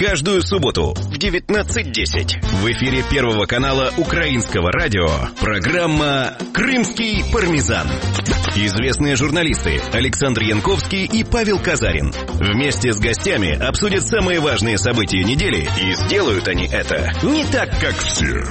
Каждую субботу в 19:10 в эфире Первого канала Украинского радио программа «Крымский пармезан». Известные журналисты Александр Янковский и Павел Казарин вместе с гостями обсудят самые важные события недели, и сделают они это не так, как все.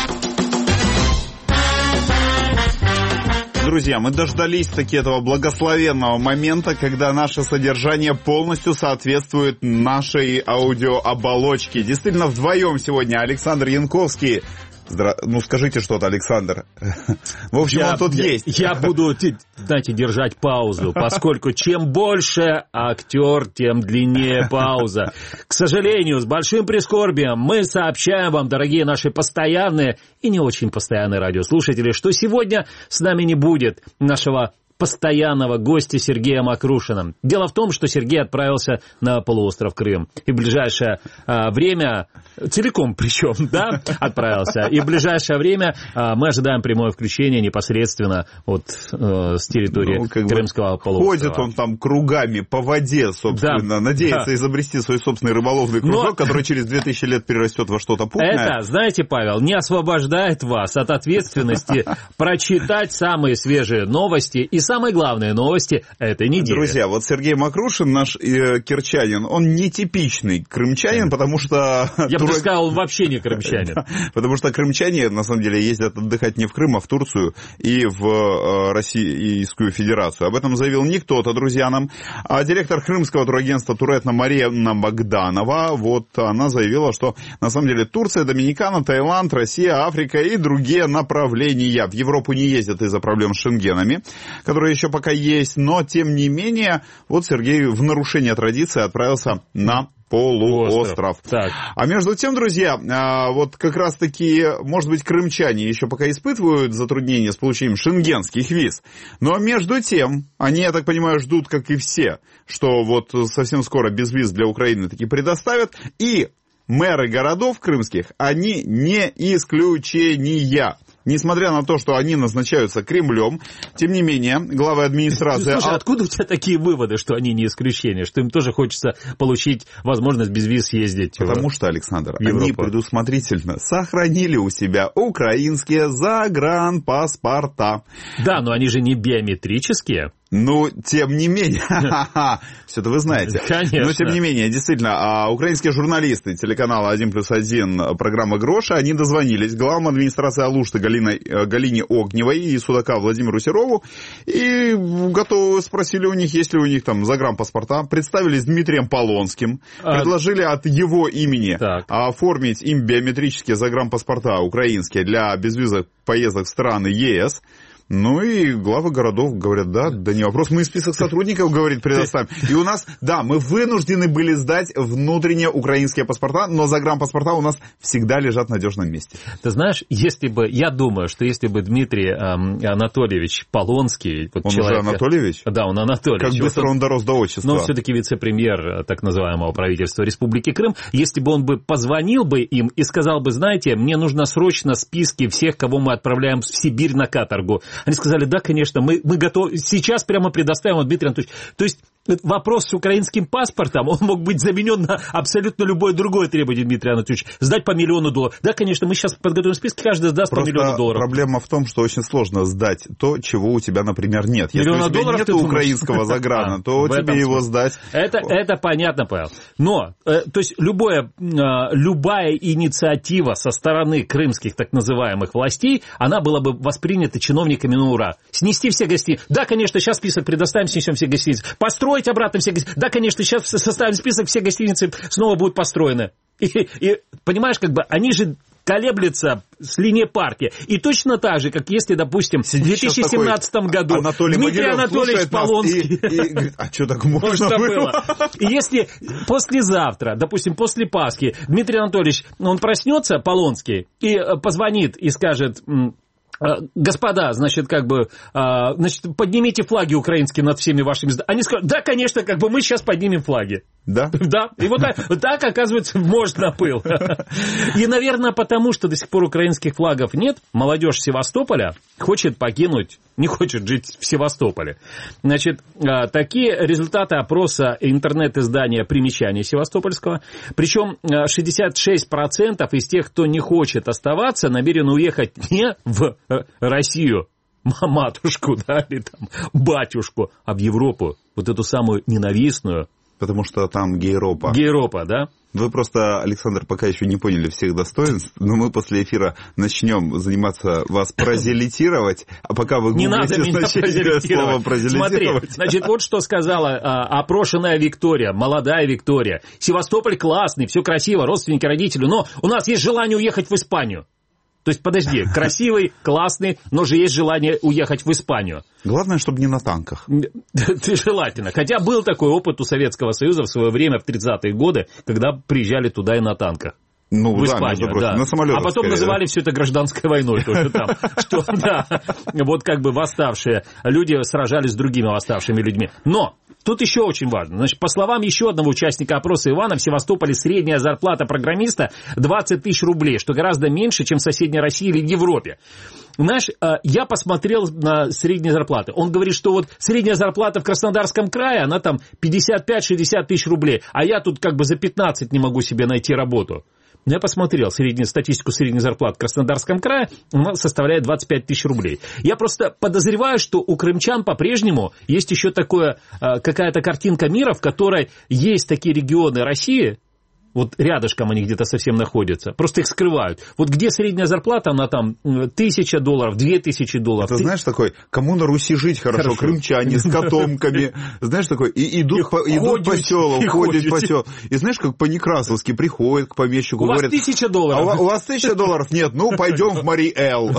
Друзья, мы дождались таки этого благословенного момента, когда наше содержание полностью соответствует нашей аудиооболочке. Действительно, вдвоем сегодня Александр Янковский. Ну, скажите что-то, Александр. В общем, он тут есть. Я буду, знаете, держать паузу, поскольку чем больше актер, тем длиннее пауза. К сожалению, с большим прискорбием мы сообщаем вам, дорогие наши постоянные и не очень постоянные радиослушатели, что сегодня с нами не будет нашего постоянного гостя Сергея Макрушина. Дело в том, что Сергей отправился на полуостров Крым. И в ближайшее время, целиком причем, да, отправился. И в ближайшее время мы ожидаем прямое включение непосредственно с территории Крымского полуострова. Ходит он там кругами по воде, собственно, надеется изобрести свой собственный рыболовный кружок, который через 2000 лет перерастет во что-то путное. Это, знаете, Павел, не освобождает вас от ответственности прочитать самые свежие новости и самые главные новости этой недели. Друзья, вот Сергей Макрушин, наш кирчанин, он нетипичный крымчанин, потому что... Я бы сказал, он вообще не крымчанин. Потому что крымчане, на самом деле, ездят отдыхать не в Крым, а в Турцию и в Российскую Федерацию. Об этом заявил не кто-то, друзья, нам. А директор крымского турагентства «Туретно» Марина Богданова, вот она заявила, что на самом деле Турция, Доминикана, Таиланд, Россия, Африка и другие направления. В Европу не ездят из-за проблем с шенгенами, которые еще пока есть, но тем не менее, вот Сергей в нарушение традиции отправился на полуостров. Так. А между тем, друзья, вот как раз-таки, может быть, крымчане еще пока испытывают затруднения с получением шенгенских виз, но между тем, они, я так понимаю, ждут, как и все, что вот совсем скоро безвиз для Украины таки предоставят, и мэры городов крымских, они не исключения. Несмотря на то, что они назначаются Кремлем, тем не менее, главы администрации... Слушай, откуда у тебя такие выводы, что они не исключение, что им тоже хочется получить возможность без виз съездить? Потому что, Александр, они предусмотрительно сохранили у себя украинские загранпаспорта. Да, но они же не биометрические. Ну, тем не менее, все-то вы знаете. Конечно. Но, тем не менее, действительно, украинские журналисты телеканала 1+1 программы «Гроша», они дозвонились главам администрации Алушты Галине Огневой и судака Владимиру Серову и спросили у них, есть ли у них там загранпаспорта, представились Дмитрием Полонским, предложили от его имени оформить им биометрические загранпаспорта украинские для безвизовых поездок в страны ЕС. Ну и главы городов говорят, да не вопрос, мы список сотрудников, говорит, предоставим. И у нас, да, мы вынуждены были сдать внутренние украинские паспорта, но загранпаспорта у нас всегда лежат в надежном месте. Ты знаешь, я думаю, что если бы Дмитрий Анатольевич Полонский... Он человек, уже Анатольевич? Да, он Анатольевич. Как быстро он дорос до отчества. Но он все-таки вице-премьер так называемого правительства Республики Крым. Если бы он бы позвонил бы им и сказал бы, знаете, мне нужно срочно списки всех, кого мы отправляем в Сибирь на каторгу. Они сказали, да, конечно, мы готовы, сейчас прямо предоставим, Дмитрий Анатольевич. То есть вопрос с украинским паспортом, он мог быть заменен на абсолютно любое другое требование, Дмитрий Анатольевич. Сдать по $1 миллион. Да, конечно, мы сейчас подготовим списки, каждый сдаст по $1 миллион. Проблема в том, что очень сложно сдать то, чего у тебя, например, нет. Если у тебя нет украинского заграна, то тебе его сдать... Это понятно, Павел. Но, то есть, любая инициатива со стороны крымских так называемых властей, она была бы воспринята чиновниками на ура. Снести все гостиницы. Да, конечно, сейчас список предоставим, снесем все гостиницы. Построить обратно все гостиницы. Да, конечно, сейчас составим список, все гостиницы снова будут построены. И понимаешь, как бы, они же колеблется с линии партии. И точно так же, как если, допустим, в 2017 году Дмитрий Анатольевич Полонский... А что так можно было? И если послезавтра, допустим, после Пасхи, Дмитрий Анатольевич, он проснется, Полонский, и позвонит и скажет... Господа, значит, поднимите флаги украинские над всеми вашими... Они скажут, да, конечно, мы сейчас поднимем флаги. Да? Да, и вот так, оказывается, можно было. И, наверное, потому что до сих пор украинских флагов нет, молодежь Севастополя хочет покинуть, не хочет жить в Севастополе. Значит, такие результаты опроса интернет-издания «Примечание Севастопольского». Причем 66% из тех, кто не хочет оставаться, намерен уехать не в Россию, матушку, да, или там батюшку, а в Европу, вот эту самую ненавистную. Потому что там гейропа. Гейропа, да? Вы просто, Александр, пока еще не поняли всех достоинств, но мы после эфира начнем заниматься вас прозелитировать, а пока вы гуглите значение слова «прозелитировать». Смотри, значит, вот что сказала опрошенная Виктория, молодая Виктория. Севастополь классный, все красиво, родственники, родители, но у нас есть желание уехать в Испанию. То есть, подожди, красивый, классный, но же есть желание уехать в Испанию. Главное, чтобы не на танках. Желательно. Хотя был такой опыт у Советского Союза в свое время, в 30-е годы, когда приезжали туда и на танках. Ну, в Испанию, да. На самолетах, а потом скорее, называли все это гражданской войной тоже там. Что, да, вот как бы восставшие люди сражались с другими восставшими людьми. Но тут еще очень важно. Значит, по словам еще одного участника опроса Ивана, в Севастополе средняя зарплата программиста 20 тысяч рублей, что гораздо меньше, чем в соседней России или в Европе. Знаешь, я посмотрел на средние зарплаты. Он говорит, что вот средняя зарплата в Краснодарском крае, она там 55-60 тысяч рублей, а я тут как бы за 15 не могу себе найти работу. Я посмотрел статистику средней зарплаты в Краснодарском крае, она составляет 25 тысяч рублей. Я просто подозреваю, что у крымчан по-прежнему есть еще какая-то картинка мира, в которой есть такие регионы России, вот рядышком они где-то совсем находятся, просто их скрывают. Вот где средняя зарплата, она там $1000, $2000. Ты знаешь, такой, кому на Руси жить хорошо? Крымчане с котомками, знаешь, такой, и идут по селу, ходят по селу. И знаешь, как по-некрасовски приходят к помещику, говорят... У вас $1000. А у вас $1000? Нет, ну, пойдем в Мари-Эл.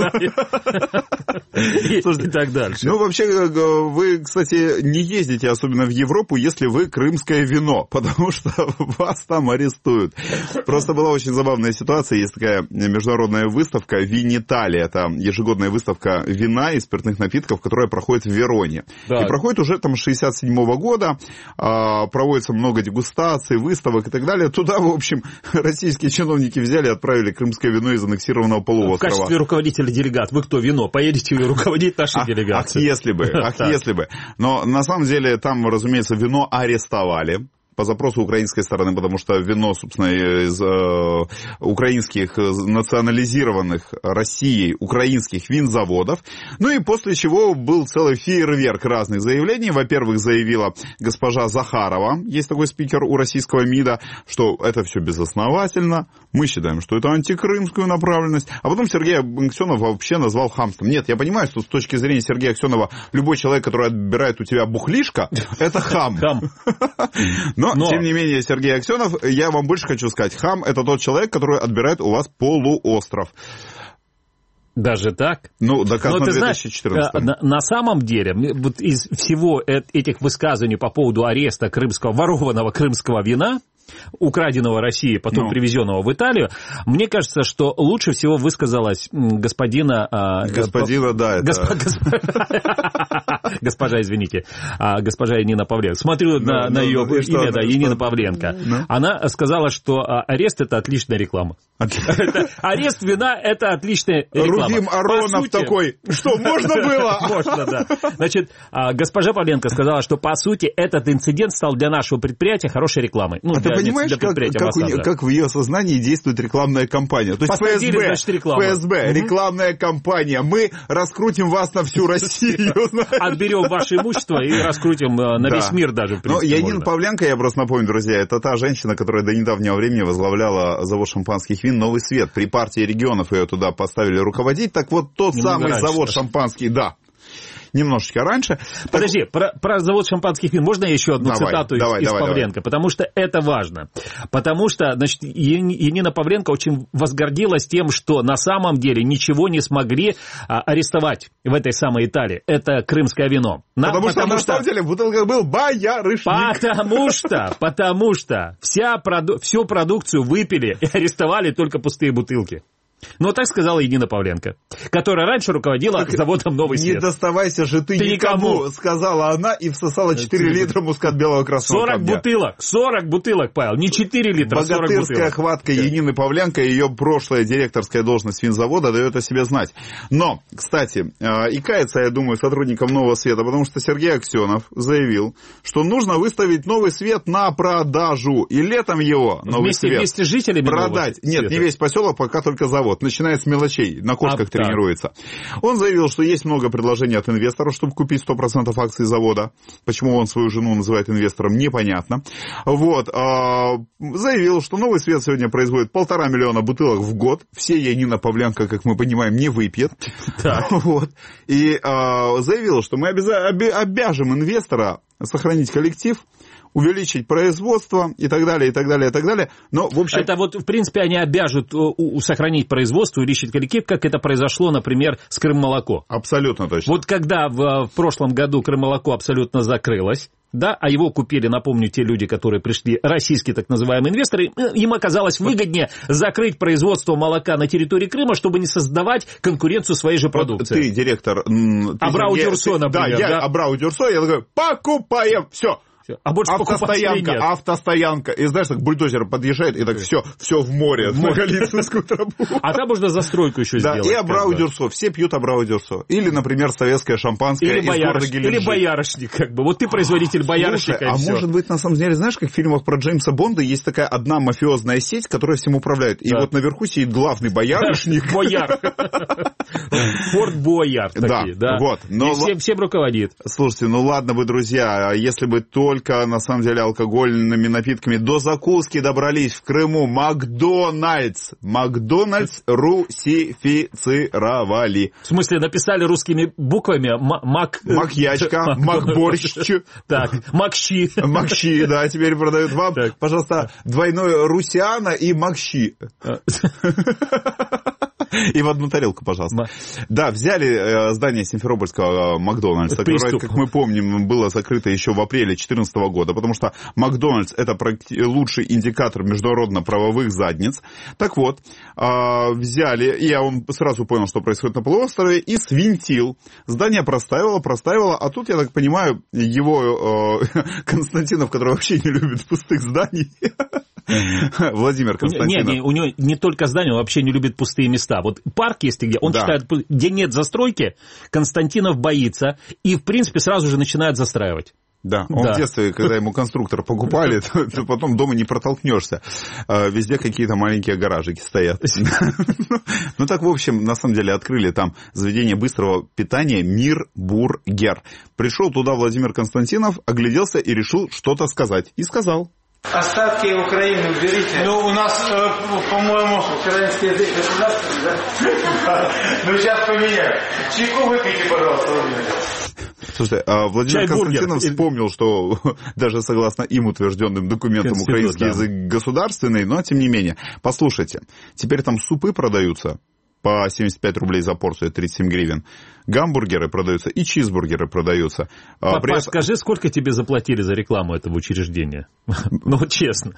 И так дальше. Ну, вообще, вы, кстати, не ездите особенно в Европу, если вы крымское вино, потому что вас там арестуют. Просто была очень забавная ситуация. Есть такая международная выставка Виниталия. Это ежегодная выставка вина и спиртных напитков, которая проходит в Вероне. Да. И проходит уже там с 1967 года. Проводится много дегустаций, выставок и так далее. Туда, в общем, российские чиновники взяли и отправили крымское вино из аннексированного полуострова. В качестве руководителя делегат. Вы кто, вино? Поедете руководить нашей делегацией. Если бы. Но на самом деле там, разумеется, вино арестовали по запросу украинской стороны, потому что вино, собственно, из украинских национализированных Россией украинских винзаводов. Ну и после чего был целый фейерверк разных заявлений. Во-первых, заявила госпожа Захарова, есть такой спикер у российского МИДа, что это все безосновательно, мы считаем, что это антикрымскую направленность. А потом Сергей Аксенов вообще назвал хамством. Нет, я понимаю, что с точки зрения Сергея Аксенова любой человек, который отбирает у тебя бухлишко, это хам. Но, тем не менее, Сергей Аксенов, я вам больше хочу сказать, хам – это тот человек, который отбирает у вас полуостров. Даже так? Ну, доказано в 2014. На самом деле, вот из всего этих высказываний по поводу ареста ворованного крымского вина, украденного России, потом привезенного в Италию, мне кажется, что лучше всего высказалась госпожа, извините, госпожа Янина Павленко. Смотрю на ее имя, да, Янина Павленко. Она сказала, что арест – это отличная реклама. Арест вина – это отличная реклама. Рувим Аронов такой, что, можно было? Можно, да. Значит, госпожа Павленко сказала, что, по сути, этот инцидент стал для нашего предприятия хорошей рекламой. Ты понимаешь, как в ее сознании действует рекламная кампания? То есть ФСБ, рекламная кампания. Мы раскрутим вас на всю Россию. Отберем ваше имущество и раскрутим на весь мир даже. Но Янина Павленко, я просто напомню, друзья, это та женщина, которая до недавнего времени возглавляла завод шампанских вин «Новый свет». При партии регионов ее туда поставили руководить. Так вот, тот самый завод шампанский, да. Немножечко раньше. Подожди, про завод шампанских вин можно еще одну цитату из Павленко? Потому что это важно. Потому что, значит, Янина Павленко очень возгордилась тем, что на самом деле ничего не смогли арестовать в этой самой Италии. Это крымское вино. Потому что на самом деле в бутылках был боярышник. Потому что всю продукцию выпили и арестовали только пустые бутылки. Ну, так сказала Янина Павленко, которая раньше руководила заводом «Новый свет». Не доставайся же ты никому, сказала она и всосала 4 литра мускат белого красного 40 бутылок, Павел, не 4 литра, 40 бутылок. Богатырская хватка Янины Павленко, ее прошлая директорская должность финзавода дает о себе знать. Но, кстати, и кается, я думаю, сотрудникам «Нового света», потому что Сергей Аксенов заявил, что нужно выставить «Новый свет» на продажу, и летом его «Новый свет» вместе с жителями продать. Нет, не весь поселок, пока только завод. Начиная с мелочей, на кошках тренируется. Он заявил, что есть много предложений от инвесторов, чтобы купить 100% акций завода. Почему он свою жену называет инвестором, непонятно. Вот. Заявил, что «Новый свет» сегодня производит 1,5 миллиона бутылок в год. Все Янина Павленко, как мы понимаем, не выпьет. Вот. И заявил, что мы обяжем инвестора сохранить коллектив, увеличить производство и так далее, и так далее, и так далее. Но, в общем... Это вот, в принципе, они обяжут сохранить производство, увеличить коллектив, как это произошло, например, с Крыммолоко. Абсолютно точно. Вот когда в прошлом году Крыммолоко абсолютно закрылось, да, а его купили, напомню, те люди, которые пришли, российские так называемые инвесторы, им оказалось выгоднее закрыть производство молока на территории Крыма, чтобы не создавать конкуренцию своей же продукции. Вот ты директор... Абрау-Дюрсо, например. Да, я Абрау-Дюрсо, я говорю, покупаем, все. А больше автостоянка. И знаешь, так бульдозер подъезжает, и так все в море. На Голицынскую тропу. А там можно застройку еще сделать. Да, и Абрау-Дюрсо. Все пьют Абрау-Дюрсо. Или, например, советское шампанское из города Геленджик. Или боярышник, как бы. Вот ты производитель боярышника. Слушай, может быть, на самом деле, знаешь, как в фильмах про Джеймса Бонда есть такая одна мафиозная сеть, которая всем управляет. И вот наверху сидит главный боярышник. Бояр. Форт Боярд. Да, вот. И всем руководит. Слушайте, ну ладно бы, друзья, если бы только, на самом деле, алкогольными напитками до закуски добрались в Крыму. Макдональдс русифицировали. В смысле, написали русскими буквами Макьячка, Макборщ. Так, Макщи. Макщи, да, теперь продают вам, пожалуйста, двойное русиана и Макщи. И в одну тарелку, пожалуйста. Да, взяли здание Симферопольского Макдональдса, которое, как мы помним, было закрыто еще в апреле 2014 года, потому что Макдональдс — это лучший индикатор международно-правовых задниц. Так вот, взяли, и он сразу понял, что происходит на полуострове, и свинтил. Здание простаивало, а тут, я так понимаю, его Константинов, который вообще не любит пустых зданий, Владимир Константинов. Нет, у него не только здание, он вообще не любит пустые места. Вот парк есть, где он считает, где нет застройки, Константинов боится и, в принципе, сразу же начинает застраивать. Да, он в детстве, когда ему конструктор покупали, то потом дома не протолкнешься. Везде какие-то маленькие гаражики стоят. Ну так, в общем, на самом деле открыли там заведение быстрого питания «Мир Бургер». Пришел туда Владимир Константинов, огляделся и решил что-то сказать. И сказал. Остатки Украины уберите. Ну, у нас, по-моему, украинский язык государственный, да? Ну, сейчас поменяю. Чайку выпейте, пожалуйста, Владимир. Слушайте, Владимир Константинов вспомнил, что даже согласно им утвержденным документам украинский язык государственный, но тем не менее. Послушайте, теперь там супы продаются по 75 рублей за порцию, 37 гривен. Гамбургеры продаются и чизбургеры продаются. Папа, скажи, сколько тебе заплатили за рекламу этого учреждения? Ну, вот честно.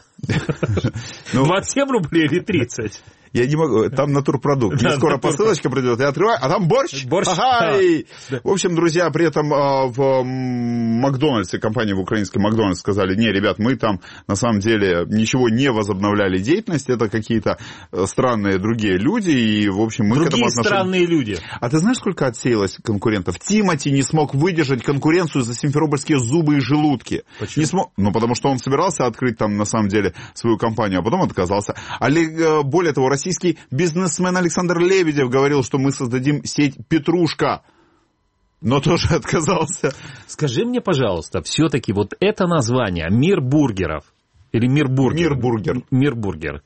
27 рублей или 30? Я не могу, там натурпродукт. Мне скоро посылочка придет, я открываю, а там борщ. Ага-й! В общем, друзья, при этом в Макдональдсе, компании в украинской Макдональдс сказали, не, ребят, мы там на самом деле ничего не возобновляли деятельность, это какие-то странные другие люди, и, в общем, мы к этому отношению... странные люди. А ты знаешь, сколько отсеялось конкурентов? Тимати не смог выдержать конкуренцию за симферопольские зубы и желудки. Почему? Не смог... Ну, потому что он собирался открыть там, на самом деле, свою компанию, а потом отказался. Более того, российский бизнесмен Александр Лебедев говорил, что мы создадим сеть «Петрушка», но тоже отказался. Скажи мне, пожалуйста, все-таки вот это название «Мир бургеров» или «Мир бургер». «Мир бургер».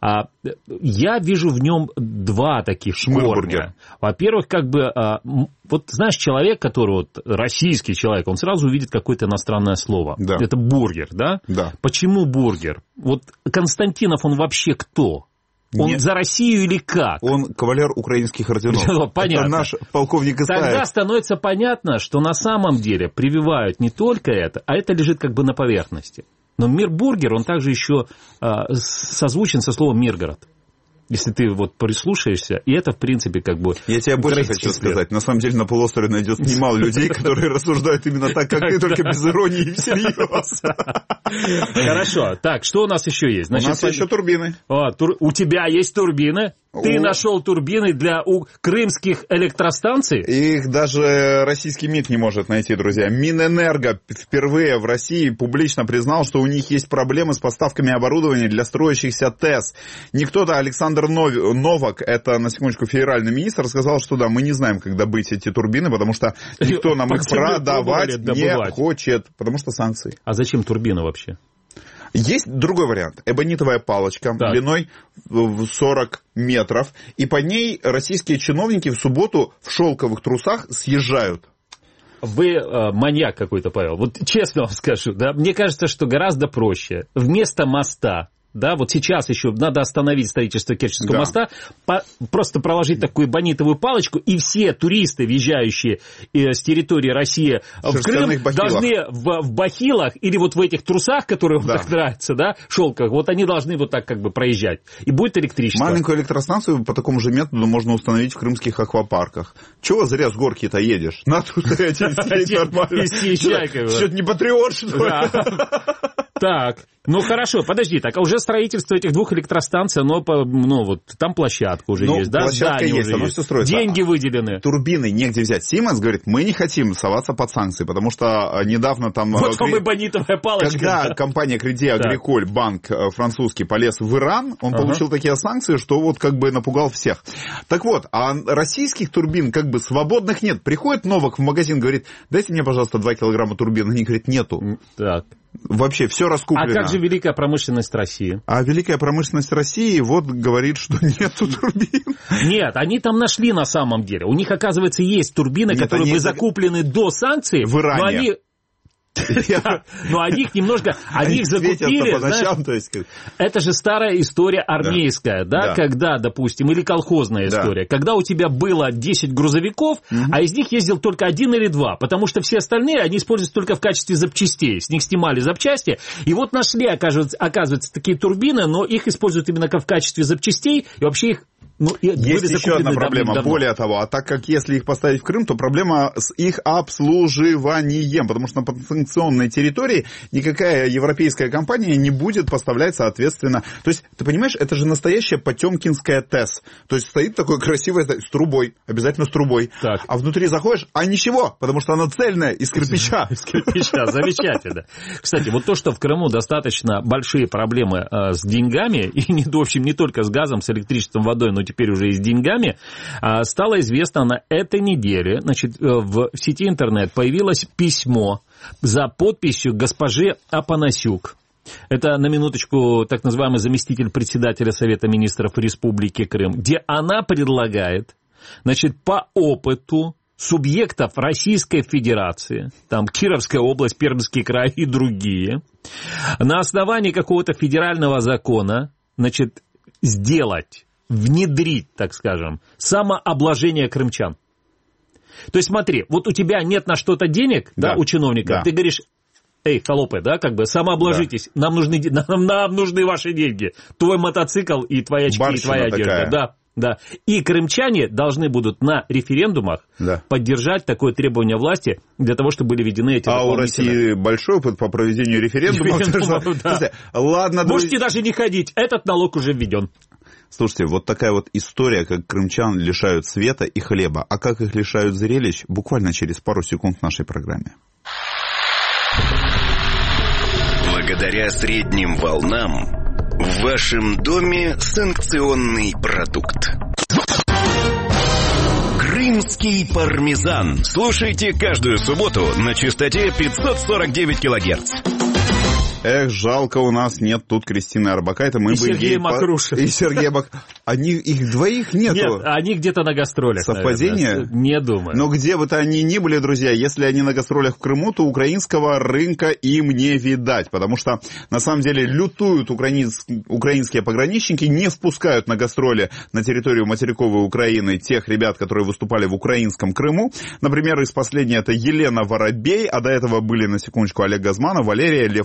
Я вижу в нем два таких корня. Во-первых, как бы, вот знаешь, человек, который вот российский человек, он сразу увидит какое-то иностранное слово. Да. Это бургер, да? Да. Почему бургер? Вот Константинов, он вообще кто? Он за Россию или как? Он кавалер украинских орденов. Понятно. Это наш полковник Исаев. Тогда становится понятно, что на самом деле прививают не только это, а это лежит как бы на поверхности. Но мир бургер, он также еще созвучен со словом Миргород. Если ты вот прислушаешься, и это, в принципе, как бы... Я тебе больше хочу сказать. На самом деле на полуострове найдется немало людей, которые рассуждают именно так, как ты, только без иронии и всерьез. Хорошо. Так, что у нас еще есть? У нас еще турбины. У тебя есть турбины? Ты нашел турбины для крымских электростанций? Их даже российский МИД не может найти, друзья. Минэнерго впервые в России публично признал, что у них есть проблемы с поставками оборудования для строящихся ТЭС. Никто-то, Александр Новак, это, на секундочку, федеральный министр, сказал, что да, мы не знаем, как добыть эти турбины, потому что никто нам их продавать не хочет, потому что санкции. А зачем турбина вообще? Есть другой вариант. Эбонитовая палочка длиной в 40 метров, и по ней российские чиновники в субботу в шелковых трусах съезжают. Вы маньяк какой-то, Павел. Вот честно вам скажу, да, мне кажется, что гораздо проще. Вместо моста, да, вот сейчас еще надо остановить строительство Керченского моста, просто проложить такую эбонитовую палочку, и все туристы, въезжающие с территории России в Крым, должны в бахилах или вот в этих трусах, которые вам так нравятся, да, шелках, вот они должны вот так как бы проезжать. И будет электричество. Маленькую электростанцию по такому же методу можно установить в крымских аквапарках. Чего зря с горки-то едешь? Надо стоять и сидеть нормально. Что-то не патриот, что ли? Так, ну хорошо, подожди, так, а уже строительство этих двух электростанций, оно, ну вот, там площадка уже есть, да? Площадка есть, оно все строится. Деньги выделены. Турбины негде взять. Siemens говорит, мы не хотим соваться под санкции, потому что недавно там... Вот вам эбонитовая палочка. Когда компания Crédit Agricole, банк французский, полез в Иран, он получил такие санкции, что вот как бы напугал всех. Так вот, а российских турбин как бы свободных нет. Приходит Новак в магазин, говорит, дайте мне, пожалуйста, 2 килограмма турбин. Они говорят, нету. Так. Вообще все раскуплено. А как же великая промышленность России? А великая промышленность России вот говорит, что нету турбин. Нет, они там нашли на самом деле. У них, оказывается, есть турбины, которые были закуплены до санкций. В Иране. Но они их немножко, они их закупили, знаешь, это же старая история армейская, да, когда, допустим, или колхозная история, когда у тебя было 10 грузовиков, а из них ездил только 1 или 2, потому что все остальные, они используются только в качестве запчастей, с них снимали запчасти, и вот нашли, оказывается, такие турбины, но их используют именно как в качестве запчастей, и вообще их есть еще одна проблема. Более того, а так как если их поставить в Крым, то проблема с их обслуживанием, потому что на подсанкционной территории никакая европейская компания не будет поставлять, соответственно. То есть, ты понимаешь, это же настоящая потемкинская ТЭС. То есть, стоит такое красивое с трубой, обязательно с трубой. Так. А внутри заходишь, а ничего, потому что она цельная, из кирпича. Из кирпича, замечательно. Кстати, вот то, что в Крыму достаточно большие проблемы с деньгами, и, в общем, не только с газом, с электричеством, водой, но теперь уже и с деньгами, стало известно на этой неделе, значит, в сети интернет появилось письмо за подписью госпожи Апанасюк. Это, на минуточку, так называемый заместитель председателя Совета министров Республики Крым, где она предлагает, значит, по опыту субъектов Российской Федерации, там Кировская область, Пермский край и другие, на основании какого-то федерального закона, значит, внедрить, так скажем, самообложение крымчан. То есть смотри, вот у тебя нет на что-то денег, да, у чиновника, ты говоришь, эй, холопы, да, как бы самообложитесь, нам нужны ваши деньги, твой мотоцикл и твои очки, и твоя одежда. Да. И крымчане должны будут на референдумах поддержать такое требование власти для того, чтобы были введены эти дополнительные... А у России большой опыт по проведению референдумов. Ладно, можете даже не ходить, этот налог уже введен. Слушайте, вот такая вот история, как крымчан лишают света и хлеба. А как их лишают зрелищ, буквально через пару секунд в нашей программе. Благодаря средним волнам в вашем доме санкционный продукт. Крымский пармезан. Слушайте каждую субботу на частоте 549 килогерц. Эх, жалко, у нас нет тут Кристины Орбакайте. Мы и Сергея Макрушина. И Сергея Их двоих нету. Нет, они где-то на гастролях. Совпадение? Наверное. Не думаю. Но где бы то они ни были, друзья, если они на гастролях в Крыму, то украинского рынка им не видать. Потому что, на самом деле, лютуют украинские пограничники, не впускают на гастроли на территорию материковой Украины тех ребят, которые выступали в украинском Крыму. Например, из последней это Елена Воробей, а до этого были, на секундочку, Олег Газманов, Валерия, Лев Лещенко и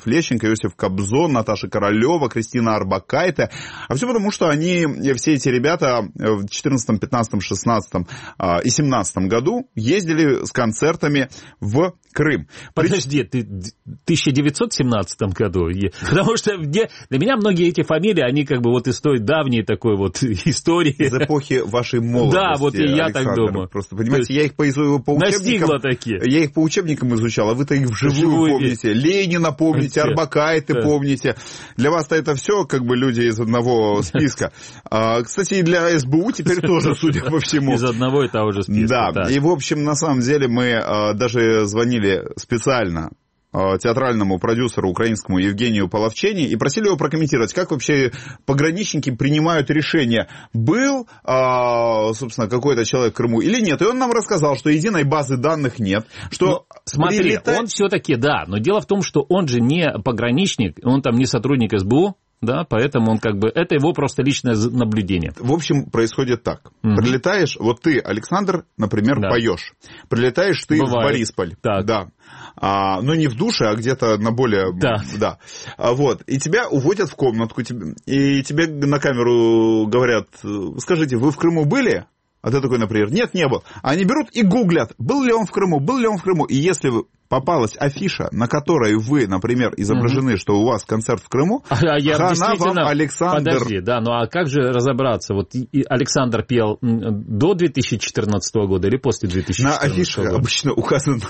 Иосиф Кобзон, Наташа Королева, Кристина Арбакайте. А все потому, что они, все эти ребята в 2014, 2015, 2016 и 2017 году ездили с концертами в Крым. Подожди, ты в 1917 году? Потому что для меня многие эти фамилии, они как бы вот из той давней такой вот истории. Из эпохи вашей молодости. Да, вот и я Александр. так думаю. Просто, понимаете, я их по учебникам... такие. Я их по учебникам изучал, а вы-то их вживую помните. Ленина помните, Арбакайте помните. Для вас-то это все как бы люди из одного списка. Кстати, и для СБУ теперь тоже, судя по всему. Из одного и того же списка. Да, и в общем, на самом деле мы даже звонили специально театральному продюсеру украинскому Евгению Половчени и просили его прокомментировать, как вообще пограничники принимают решение, был, собственно, какой-то человек в Крыму или нет. И он нам рассказал, что единой базы данных нет. Что смотри, он все-таки, да, но дело в том, что он же не пограничник, он там не сотрудник СБУ. Да, поэтому он как бы, это его просто личное наблюдение. В общем, происходит так. Прилетаешь, вот ты, Александр, например, поешь. Прилетаешь ты в Борисполь. Так. Да. Но не в душе, а где-то на более... Да. Вот. И тебя уводят в комнатку, и тебе на камеру говорят, скажите, вы в Крыму были? А ты такой, например, нет, не был. А они берут и гуглят, был ли он в Крыму, был ли он в Крыму. И если попалась афиша, на которой вы, например, изображены, что у вас концерт в Крыму, хана вам, Александр. Подожди, да, ну а как же разобраться? Вот Александр пел до 2014 года или после 2014 года? На афише обычно указано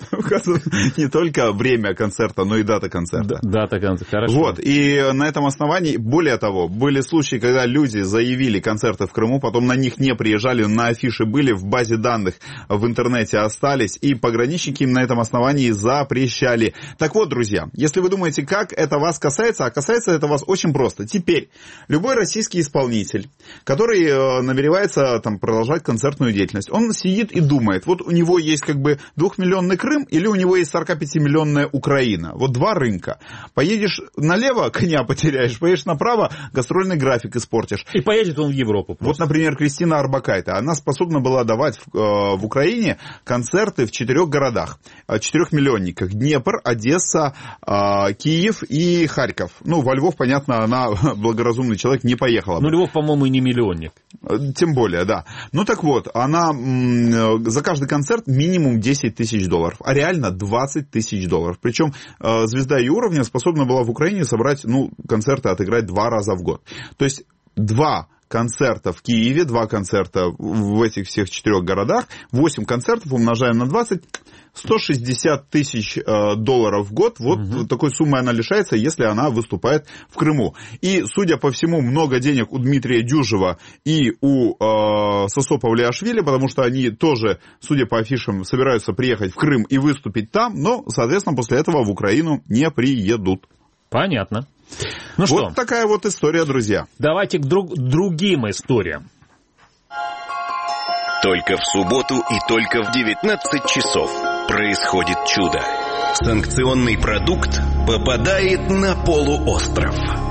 не только время концерта, но и дата концерта. Дата концерта, хорошо. Вот, и на этом основании, более того, были случаи, когда люди заявили концерты в Крыму, потом на них не приезжали, на афише были, в базе данных в интернете остались, и пограничники им на этом основании запрещали. Так вот, друзья, если вы думаете, как это вас касается, а касается это вас очень просто. Теперь любой российский исполнитель, который намеревается там продолжать концертную деятельность, он сидит и думает, вот у него есть как бы 2-миллионный Крым или у него есть 45-миллионная Украина. Вот два рынка. Поедешь налево, коня потеряешь, поедешь направо, гастрольный график испортишь. И поедет он в Европу просто. Вот, например, Кристина Арбакайте. Она способна была давать в Украине концерты в 4 городах. 4-миллионниках. Днепр, Одесса, Киев и Харьков. Ну, во Львов, понятно, она, благоразумный человек, не поехала. Ну, Львов, по-моему, и не миллионник. Тем более, да. Ну, так вот, она за каждый концерт минимум $10 000, а реально $20 000. Причем звезда ее уровня способна была в Украине собрать, концерты отыграть 2 раза в год. То есть 2 концерта в Киеве, 2 концерта в этих всех 4 городах, 8 концертов умножаем на 20, $160 000 в год. Вот такой суммой она лишается, если она выступает в Крыму. И, судя по всему, много денег у Дмитрия Дюжева и у Сосо Павлиашвили, потому что они тоже, судя по афишам, собираются приехать в Крым и выступить там, но, соответственно, после этого в Украину не приедут. Понятно. Ну вот что? Такая вот история, друзья. Давайте к другим историям. Только в субботу и только в 19 часов происходит чудо. Санкционный продукт попадает на полуостров.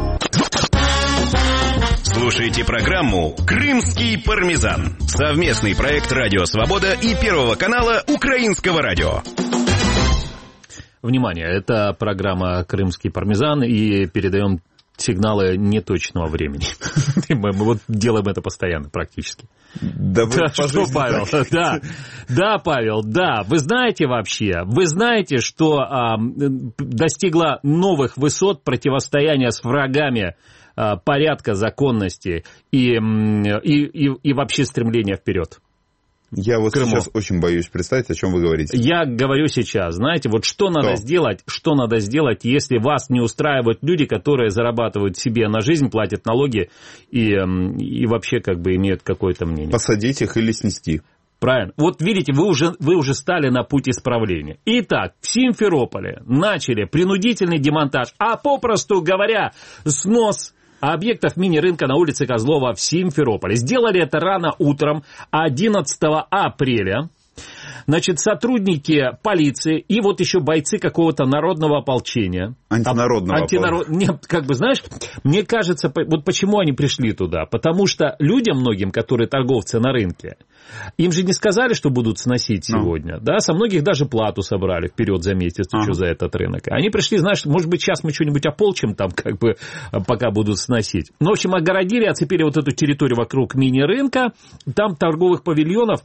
Слушайте программу «Крымский пармезан». Совместный проект «Радио Свобода» и Первого канала Украинского радио. Внимание, это программа «Крымский пармезан», и передаем сигналы неточного времени. Мы вот делаем это постоянно практически. Да, что, Павел? Да, Павел, да. Вы знаете, что достигла новых высот противостояния с врагами порядка, законности и вообще стремления вперед? Я вот сейчас очень боюсь представить, о чем вы говорите. Я говорю сейчас, знаете, вот что надо сделать, если вас не устраивают люди, которые зарабатывают себе на жизнь, платят налоги и вообще как бы имеют какое-то мнение. Посадить их или снести. Правильно. Вот видите, вы уже стали на путь исправления. Итак, в Симферополе начали принудительный демонтаж, а попросту говоря, снос объектов мини-рынка на улице Козлова в Симферополе. Сделали это рано утром 11 апреля. Значит, сотрудники полиции и вот еще бойцы какого-то народного ополчения. Антинародного. Нет, как бы, знаешь, мне кажется, вот почему они пришли туда. Потому что людям многим, которые торговцы на рынке, им же не сказали, что будут сносить сегодня. Да? Со многих даже плату собрали вперед за месяц еще за этот рынок. Они пришли, знаешь, может быть, сейчас мы что-нибудь ополчим там, как бы, пока будут сносить. Ну, в общем, огородили, оцепили вот эту территорию вокруг мини-рынка. Там торговых павильонов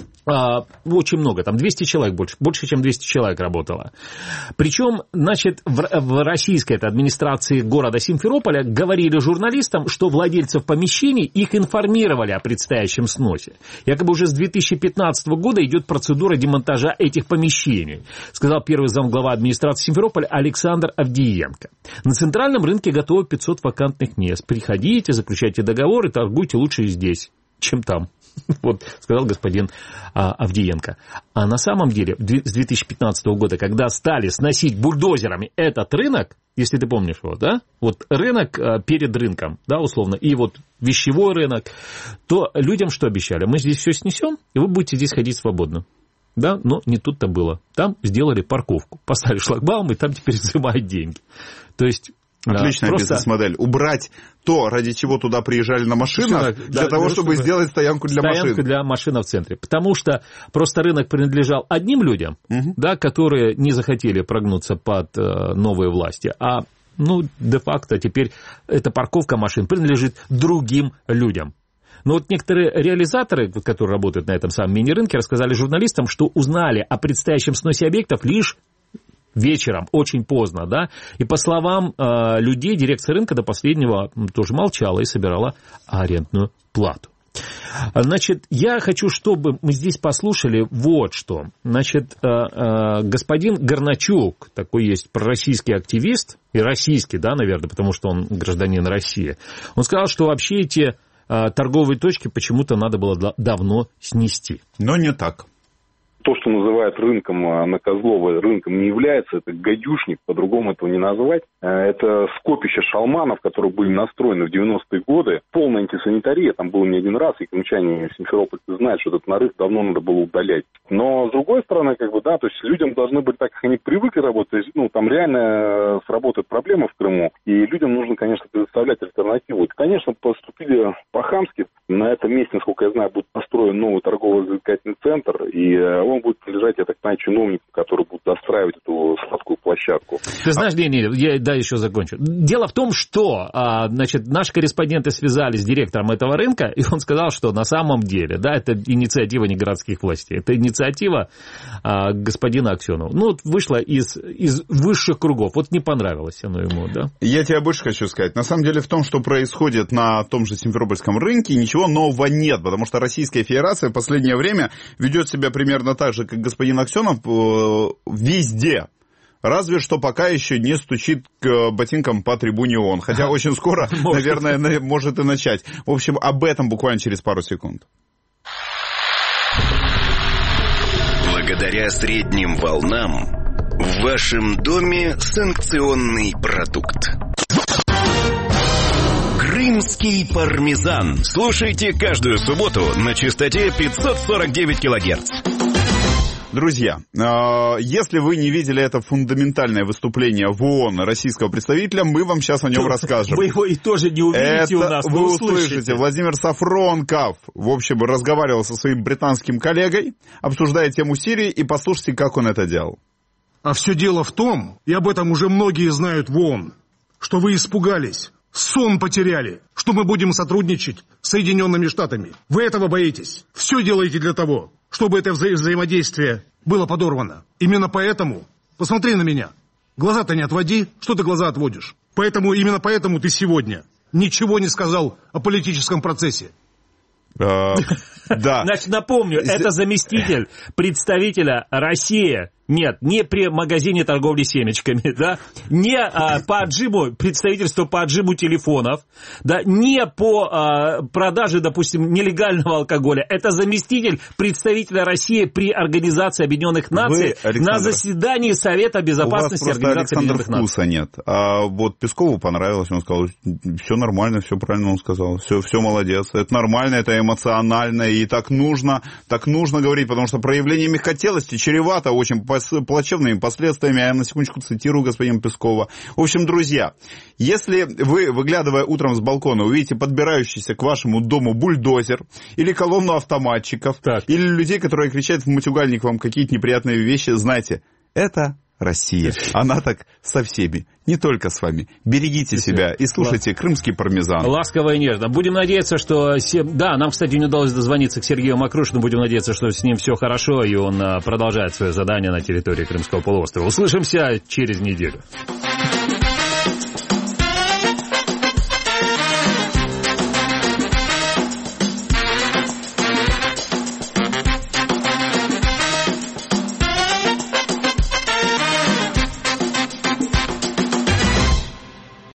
очень много, там 200 человек, больше, чем 200 человек работало. Причем, значит, в российской администрации города Симферополя говорили журналистам, что владельцев помещений их информировали о предстоящем сносе. Якобы уже с 2015 года идет процедура демонтажа этих помещений, сказал первый замглава администрации Симферополя Александр Авдиенко. На центральном рынке готовы 500 вакантных мест. Приходите, заключайте договор и торгуйте лучше здесь, чем там. Вот, сказал господин Авдиенко. А на самом деле, с 2015 года, когда стали сносить бульдозерами этот рынок, если ты помнишь его, да, вот рынок перед рынком, да, условно, и вот вещевой рынок, то людям что обещали? Мы здесь все снесем, и вы будете здесь ходить свободно. Да, но не тут-то было. Там сделали парковку, поставили шлагбаум, и там теперь взимают деньги. То есть... Отличная бизнес-модель. Убрать то, ради чего туда приезжали на машинах, для того, чтобы сделать стоянку для машин. Стоянку для машин в центре. Потому что просто рынок принадлежал одним людям, да, которые не захотели прогнуться под новые власти, а де-факто теперь эта парковка машин принадлежит другим людям. Но вот некоторые реализаторы, которые работают на этом самом мини-рынке, рассказали журналистам, что узнали о предстоящем сносе объектов лишь вечером, очень поздно, да, и по словам людей, дирекция рынка до последнего тоже молчала и собирала арендную плату. Значит, я хочу, чтобы мы здесь послушали вот что. Значит, господин Горначук, такой есть пророссийский активист, и российский, да, наверное, потому что он гражданин России, он сказал, что вообще эти торговые точки почему-то надо было давно снести. Но не так. То, что называют рынком на Козлово, рынком не является, это гадюшник, по-другому этого не назвать. Это скопище шалманов, которые были настроены в 90-е годы. Полная антисанитария, там было не один раз, и крымчане Симферополь знают, что этот нарыв давно надо было удалять. Но, с другой стороны, как бы, да, то есть людям должны быть так, как они привыкли работать, там реально сработает проблема в Крыму, и людям нужно, конечно, предоставлять альтернативу. Конечно, поступили по-хамски. На этом месте, насколько я знаю, будет построен новый торгово-развлекательный центр, и он будет принадлежать, я так понимаю, чиновникам, которые будут достраивать эту сладкую площадку. Ты знаешь, я еще закончу. Дело в том, что, значит, наши корреспонденты связались с директором этого рынка, и он сказал, что на самом деле, да, это инициатива не городских властей, это инициатива господина Аксенова. Ну, вышла из высших кругов. Вот не понравилось оно ему, да? Я тебе больше хочу сказать. На самом деле в том, что происходит на том же Симферопольском рынке, ничего нового нет, потому что Российская Федерация в последнее время ведет себя примерно так же, как господин Аксенов, везде. Разве что пока еще не стучит ботинком по трибуне ООН. Хотя очень скоро, наверное, может и начать. В общем, об этом буквально через пару секунд. Благодаря средним волнам в вашем доме санкционный продукт. Крымский пармезан. Слушайте каждую субботу на частоте 549 килогерц. Друзья, если вы не видели это фундаментальное выступление в ООН российского представителя, мы вам сейчас о нем расскажем. Вы его и тоже не увидите у нас, вы услышите. Владимир Сафронков, в общем, разговаривал со своим британским коллегой, обсуждая тему Сирии, и послушайте, как он это делал. А все дело в том, и об этом уже многие знают в ООН, что вы испугались, сон потеряли, что мы будем сотрудничать с Соединенными Штатами. Вы этого боитесь. Все делаете для того, чтобы это взаимодействие было подорвано. Именно поэтому, посмотри на меня, глаза-то не отводи, что ты глаза отводишь? Именно поэтому ты сегодня ничего не сказал о политическом процессе. Да. Значит, напомню, это заместитель представителя России, Нет, не при магазине торговли семечками, да, не по отжиму, представительство по отжиму телефонов, да, не по продаже, допустим, нелегального алкоголя. Это заместитель представителя России при Организации Объединенных Наций на заседании Совета Безопасности Организации Объединенных Наций. Вкуса нет. А вот Пескову понравилось, он сказал, все нормально, все правильно он сказал, все молодец. Это нормально, это эмоционально, и так нужно говорить, потому что проявление мягкотелости чревато очень плачевными последствиями. Я на секундочку цитирую господина Пескова. В общем, друзья, если вы, выглядывая утром с балкона, увидите подбирающийся к вашему дому бульдозер или колонну автоматчиков, или людей, которые кричат в матюгальник вам какие-то неприятные вещи, знайте, это Россия. Она так со всеми, не только с вами. Берегите себя и слушайте «Крымский пармезан». Ласково и нежно. Будем надеяться, что... Да, нам, кстати, не удалось дозвониться к Сергею Макрушину. Будем надеяться, что с ним все хорошо, и он продолжает свое задание на территории Крымского полуострова. Услышимся через неделю.